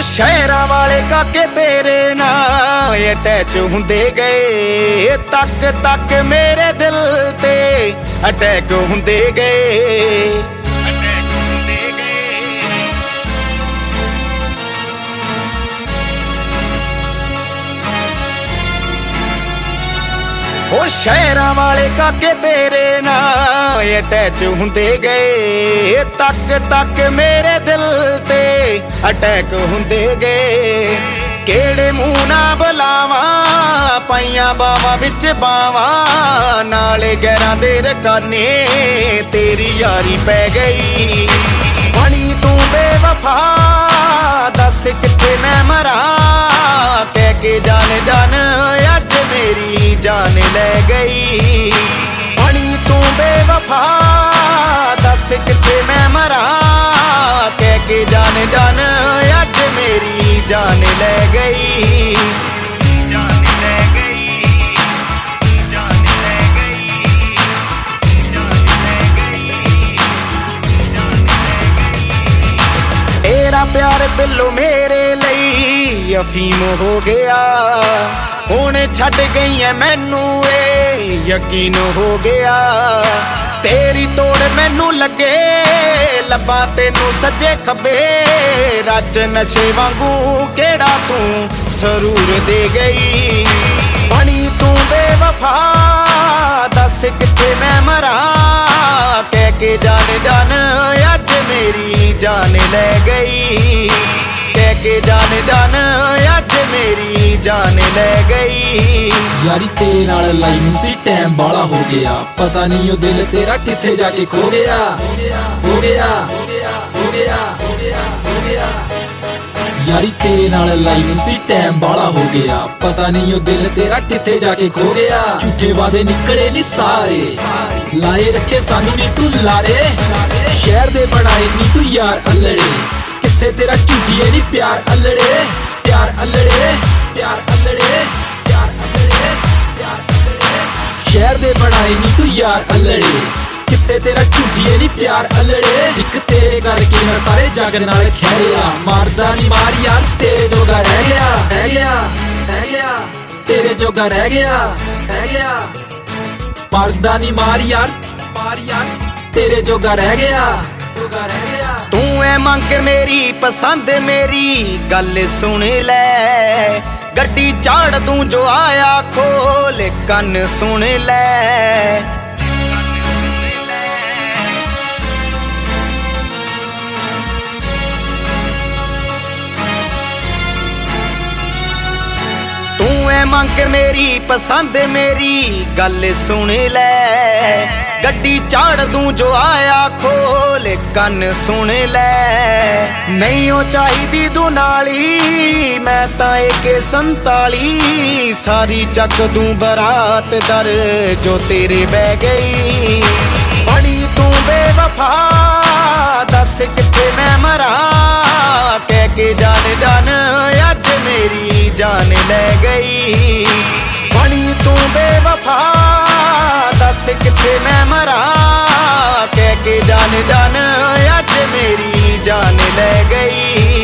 ਸ਼ਹਿਰਾਂ ਵਾਲੇ ਕਾਕੇ ਤੇਰੇ ਨਾਲ ਅਟੈਚ ਹੁੰਦੇ ਗਏ, ਤੱਕ ਤੱਕ ਮੇਰੇ ਦਿਲ ਤੇ ਅਟੈਕ ਹੁੰਦੇ ਗਏ। ਉਹ ਸ਼ਹਿਰਾਂ ਵਾਲੇ ਕਾਕੇ ਤੇਰੇ ਨਾਲ ਅਟੈਚ ਹੁੰਦੇ ਗਏ, ਤੱਕ ਤੱਕ ਮੇਰੇ ਦਿਲ ਤੇ ਅਟੈਕ ਹੁੰਦੇ ਗਏ। ਕਿਹੜੇ ਮੂੰਹ ਨਾਲ ਬੁਲਾਵਾਂ, ਪਾਈਆਂ ਬਾਵਾਂ ਵਿੱਚ ਬਾਵਾਂ, ਨਾਲੇ ਗੈਰਾਂ ਦੇ ਰਕਾਨੇ ਤੇਰੀ ਯਾਰੀ ਪੈ ਗਈ। ਬਣੀ ਤੂੰ ਬੇਵਫਾ, ਦੱਸ ਕਿੱਥੇ ਮੈਂ ਮਰਾਂ, ਕਹਿ ਕੇ ਜਾਨ ਜਾਨ ਅੱਜ ਮੇਰੀ ਜਾਨ ਲੈ ਗਈ। ਬਣੀ ਤੂੰ ਬੇਵਫਾ, ਦੱਸ ਕਿੱਥੇ ਮੈਂ ਮਰਾਂ, ਕਹਿ ਕੇ ਜਾਨ ਜਾਨ ਅੱਜ ਮੇਰੀ ਜਾਨ ਲੈ ਗਈ। ਜਾਨ ਲੈ ਗਈ, ਜਾਨ ਲੈ ਗਈ, ਜਾਨ ਲੈ ਗਈ, ਜਾਨ ਲੈ ਗਈ। ਤੇਰਾ ਪਿਆਰ ਬਿੱਲੋ ਮੇਰੇ ਲਈ ਅਫੀਮ ਹੋ ਗਿਆ, ਹੁਣ ਛੱਡ ਗਈ ਐ ਮੈਨੂੰ ਏ ਯਕੀਨ ਹੋ ਗਿਆ। ਤੇਰੀ ਤੋੜ ਮੈਨੂੰ ਲੱਗੇ, ਲੱਭਾਂ ਤੈਨੂੰ ਸੱਜੇ ਖੱਬੇ, ਰੱਜ ਨਸ਼ੇ ਵਾਂਗੂ ਕਿਹੜਾ ਤੂੰ ਸਰੂਰ ਦੇ ਗਈ। ਬਣੀ ਤੂੰ ਬੇਵਫਾ, ਦੱਸ ਕਿੱਥੇ ਮੈਂ ਮਰਾਂ, ਕਹਿ ਕੇ ਜਾਨ ਜਾਨ ਅੱਜ ਮੇਰੀ ਜਾਨ ਲੈ ਗਈ। ਕਹਿ ਕੇ ਜਾਨ ਜਾਨ ਅੱਜ ਮੇਰੀ ਜਾਨ ਲੈ ਗਈ। ਯਾਰੀ ਤੇਰੇ ਨਾਲ ਲਾਈ ਨੂੰ ਸੀ ਟਾਈਮ ਬਾਲਾ ਹੋ ਗਿਆ, ਪਤਾ ਨਹੀਂ ਉਹ ਦਿਲ ਤੇਰਾ ਕਿੱਥੇ ਜਾ ਕੇ ਖੋ ਗਿਆ। ਹੋ ਗਿਆ ਹੋ ਗਿਆ ਹੋ ਗਿਆ ਹੋ ਗਿਆ। ਯਾਰੀ ਤੇਰੇ ਨਾਲ ਲਾਈ ਨੂੰ ਸੀ ਟਾਈਮ ਬਾਲਾ ਹੋ ਗਿਆ, ਪਤਾ ਨਹੀਂ ਉਹ ਦਿਲ ਤੇਰਾ ਕਿੱਥੇ ਜਾ ਕੇ ਖੋ ਗਿਆ। ਝੂਠੇ ਵਾਦੇ ਨਿਕਲੇ ਨੀ ਸਾਰੇ, ਲਾਏ ਰੱਖੇ ਸਾਨੂੰ ਨੀ ਤੂੰ ਲਾਰੇ, ਸ਼ਹਿਰ ਦੇ ਬਣਾਏ ਨੀ ਤੂੰ ਯਾਰ ਅਲੜੇ, ਕਿੱਥੇ ਤੇਰਾ ਝੂਠੀਏ ਨੀ ਪਿਆਰ ਅਲੜੇ। ਪਿਆਰ ਅਲੜੇ, ਪਿਆਰ ਅਲੜੇ, ਪਿਆਰ ਅਲੜੇ, ਪਿਆਰ ਅਲੜੇ। ਸ਼ਹਿਰ ਦੇ ਬਣਾਏ ਨੀ ਤੂੰ ਯਾਰ ਅਲੜੇ, ਕਿੱਥੇ ਤੇਰਾ ਝੂਠੀਏ ਨੀ ਪਿਆਰ ਅਲੜੇ। ਇੱਕ ਤੇਰੇ ਕਰਕੇ ਮੈਂ ਸਾਰੇ ਜੱਗ ਨਾਲ ਖਹਿਰਿਆ, ਮਾਰਦਾ ਨੀ ਮਾਰ ਯਾਰ ਤੇਰੇ ਜੋਗਾ ਰਹਿ ਗਿਆ। ਰਹਿ ਗਿਆ ਰਹਿ ਗਿਆ ਤੇਰੇ ਜੋਗਾ ਰਹਿ ਗਿਆ, ਰਹਿ ਗਿਆ। ਮਾਰਦਾ ਨੀ ਮਾਰ ਯਾਰ ਤੇਰੇ ਜੋਗਾ ਰਹਿ ਗਿਆ, ਜੋਗਾ ਰਹਿ ਗਿਆ। ਤੂੰ ਐ ਮੰਗ ਮੇਰੀ ਪਸੰਦ ਮੇਰੀ ਗੱਲ ਸੁਣ ਲੈ, ਗੱਡੀ ਚਾੜ ਦੂੰ ਜੋ ਆਇਆ ਖੋਲ ਕੰਨ ਸੁਣ ਲੈ। ਤੂੰ ਐ ਮੰਗ ਮੇਰੀ ਪਸੰਦ ਮੇਰੀ ਗੱਲ ਸੁਣ ਲੈ, ਗੱਡੀ ਚਾੜ ਦੂੰ ਜੋ ਆਇਆ ਖੋਲ ਕੰਨ ਸੁਣ ਲੈ। ਨਹੀਂ ਉਹ ਚਾਹੀਦੀ ਦੁਨਾਲੀ, ਮੈਂ ਤਾਂ AK-47 ਸਾਰੀ ਚੱਕ ਦੂੰ ਬਰਾਤ ਦਰ ਜੋ ਤੇਰੇ ਬਹਿ ਗਈ। ਬਣੀ ਤੂੰ ਬੇਵਫਾ, ਦੱਸ ਕਿੱਥੇ ਮੈਂ ਮਰਾਂ, ਕਹਿ ਕੇ ਜਾਨ ਜਾਨ ਅੱਜ ਮੇਰੀ ਜਾਨ ਲੈ ਗਈ। ਬਣੀ ਤੂੰ ਬੇਵਫਾ, ਦੱਸ ਕਿੱਥੇ ਮੈਂ ਮਰਾਂ, ਕਹਿ ਕੇ ਜਾਨ ਜਾਨ ਅੱਜ ਮੇਰੀ ਜਾਨ ਲੈ ਗਈ।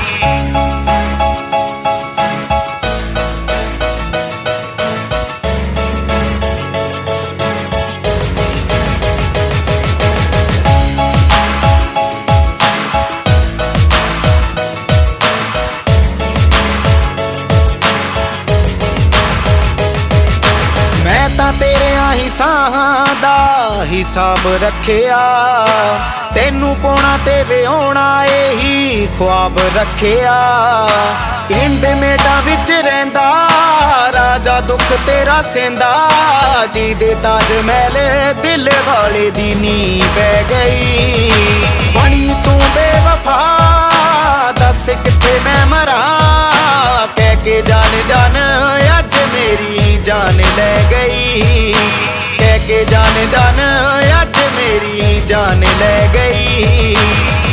ਤੇਰਿਆਂ ਹੀ ਸਾਹਾਂ ਦਾ ਹਿਸਾਬ ਰੱਖਿਆ, ਤੈਨੂੰ ਪਾਉਣਾ ਤੇ ਵਿਆਹੁਣਾ ਇਹੀ ख्वाब ਰੱਖਿਆ। ਪਿੰਡ ਮੇਟਾਂ ਵਿੱਚ ਰਹਿੰਦਾ ਰਾਜਾ ਦੁੱਖ ਤੇਰਾ ਸਹਿੰਦਾ, ਜਿਹਦੇ ਤਾਜ ਮਹਿਲ ਦਿਲ ਵਾਲੇ ਦੀ ਨੀਂਹ ਪੈ ਗਈ। ਬਣੀ ਤੂੰ ਬੇਵਫਾ, ਦੱਸ ਕਿੱਥੇ ਮੈਂ ਮਰਾਂ, ਕਹਿ ਕੇ ਜਾਨ ਜਾਨ ਅੱਜ ਮੇਰੀ ਜਾਨ ਲੈ ਗਈ। ਕਹਿ ਕੇ ਜਾਨ ਜਾਨ ਅੱਜ ਮੇਰੀ ਜਾਨ ਲੈ ਗਈ।